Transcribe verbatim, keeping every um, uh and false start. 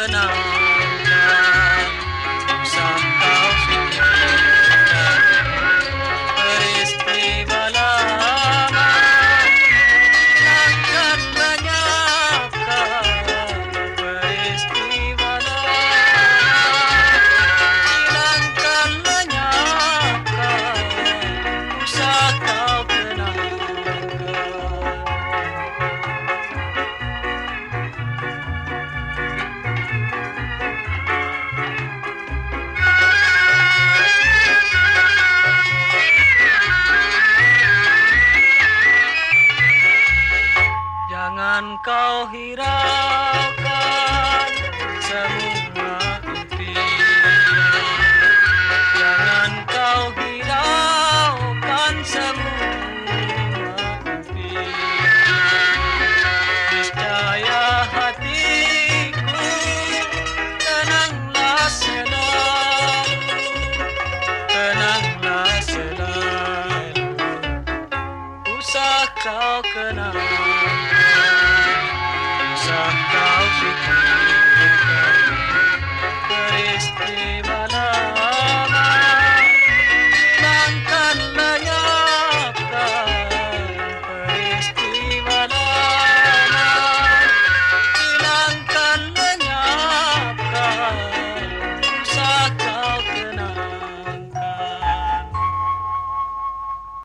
kenangkan, usah kau fikirkan peristiwa lama yang kan menyapkan, peristiwa lama hilangkan lenyapkan, usah kau kenangkan. Jangan kau hiraukan semua impian, jangan kau hiraukan semua impian. Niscaya hatiku tenanglah selalu, tenanglah selalu, usah kau kenangkan, usah kau fikirkan peristiwa